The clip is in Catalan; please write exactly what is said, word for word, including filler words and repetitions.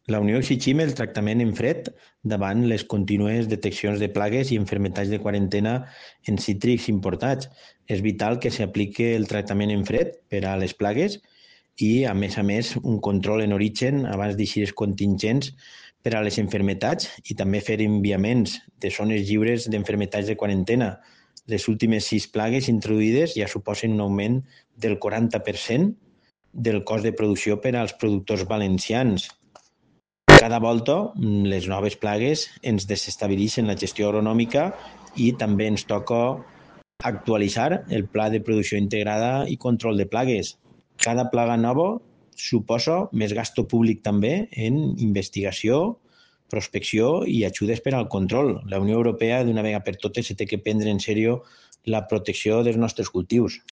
La Unió exigim el tractament en fred davant les contínues deteccions de plagues i malalties de quarantena en cítrics importats. És vital que s'apliqui el tractament en fred per a les plagues i, a més a més, un control en origen abans d'eixides contingents per a les malalties i també fer enviaments de zones lliures de malalties de quarantena. Les últimes sis plagues introduïdes ja suposen un augment del quaranta per cent del cost de producció per als productors valencians. Cada volta les noves plagues ens desestabilitzen la gestió agronòmica i també ens toca actualitzar el pla de producció integrada i control de plagues. Cada plaga nova suposa més gasto públic també en investigació, prospecció i ajudes per al control. La Unió Europea, d'una vegada per totes, se té que prendre en sèrio la protecció dels nostres cultius.